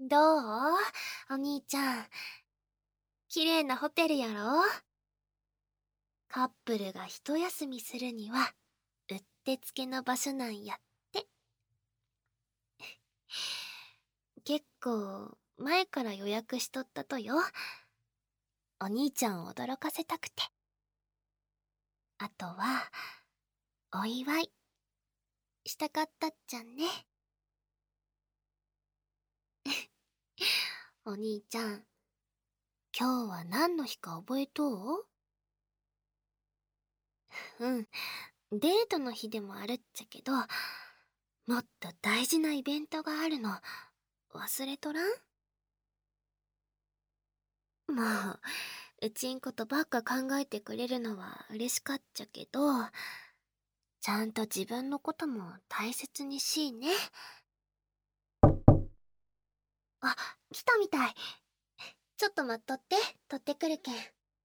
どう？お兄ちゃん。綺麗なホテルやろ？カップルが一休みするには、うってつけの場所なんやって。結構、前から予約しとったとよ。お兄ちゃんを驚かせたくて。あとは、お祝い、したかったっちゃんね。お兄ちゃん、今日は何の日か覚えとう？うん、デートの日でもあるっちゃけど、もっと大事なイベントがあるの、忘れとらん？もう、うちんことばっか考えてくれるのは嬉しかっちゃけど、ちゃんと自分のことも大切にしいね。あ、来たみたい。ちょっと待っとって、取ってくるけん。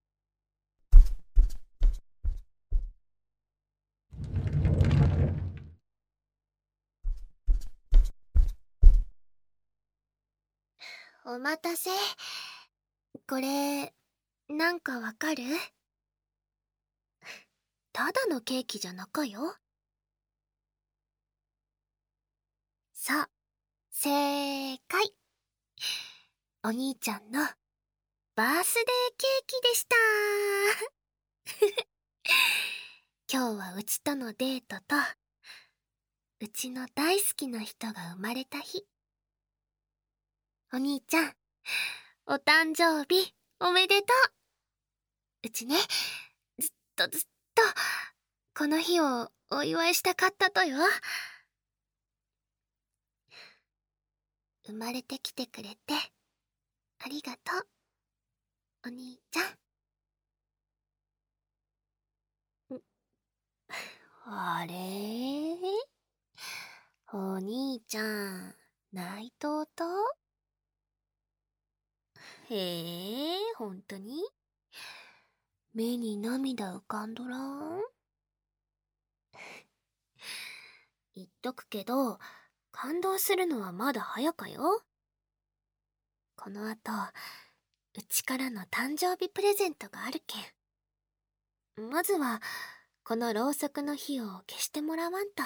お待たせ。これ、なんかわかる？ただのケーキじゃなかよ。そう、正解。お兄ちゃんのバースデーケーキでした。今日はうちとのデートと、うちの大好きな人が生まれた日。お兄ちゃん、お誕生日おめでとう。うちね、ずっとこの日をお祝いしたかったとよ。生まれてきてくれてありがとう、お兄ちゃん。あれ？お兄ちゃん、泣いとうと？へえ、ほんとに？目に涙浮かんどらん？言っとくけど、感動するのはまだ早かよ。この後、うちからの誕生日プレゼントがあるけん。まずは、このろうそくの火を消してもらわんと。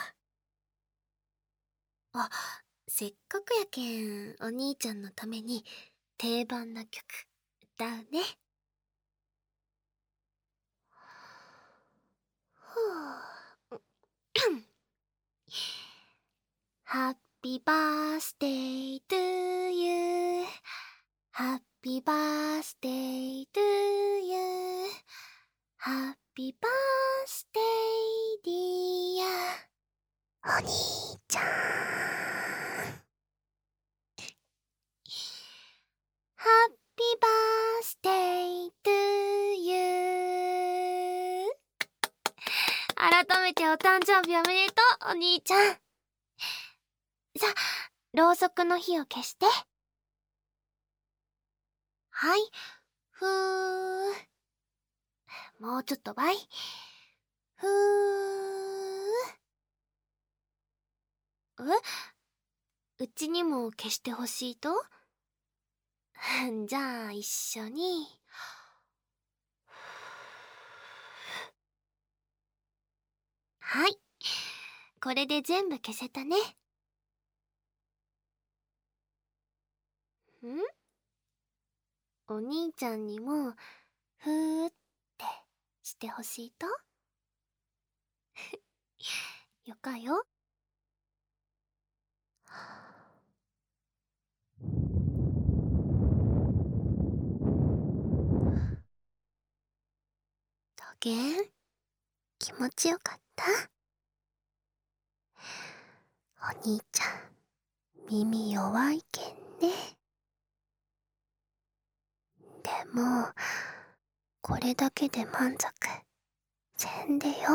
あ、せっかくやけん、お兄ちゃんのために定番な曲歌うね。ふぅ。ハッピーバースデートゥーユー。ハッピーバースデートゥーユー。ハッピーバースデーディア。お兄ちゃん。ハッピーバースデートゥーユー。改めてお誕生日おめでとう、お兄ちゃん。さ、ろうそくの火を消して。はい。ふー。もうちょっとばい。ふー。うちにも消してほしいと？じゃあ一緒に。はい。これで全部消せたね。お兄ちゃんにも、ふーってしてほしいと？よかよ。どげん？気持ちよかった？お兄ちゃん、耳弱いけんね。でも、これだけで満足せんでよ。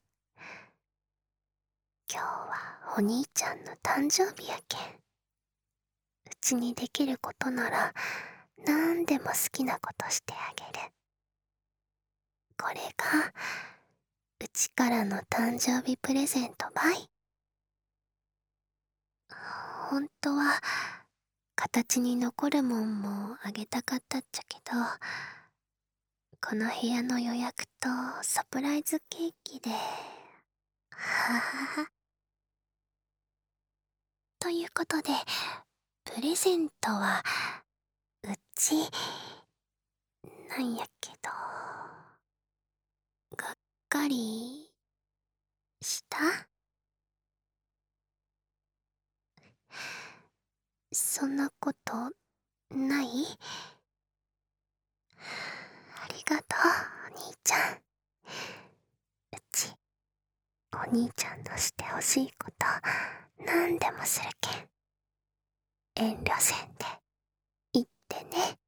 今日はお兄ちゃんの誕生日やけん。うちにできることなら、なんでも好きなことしてあげる。これが、うちからの誕生日プレゼントばい。ほんとは、 形に残るもんもあげたかったっちゃけど、この部屋の予約とサプライズケーキで、ははは。ということで、プレゼントは、うち、なんやけど、がっかり、した？そんなこと、ない？ありがとう、お兄ちゃん。うち、お兄ちゃんのしてほしいこと、なんでもするけん。遠慮せんで、言ってね。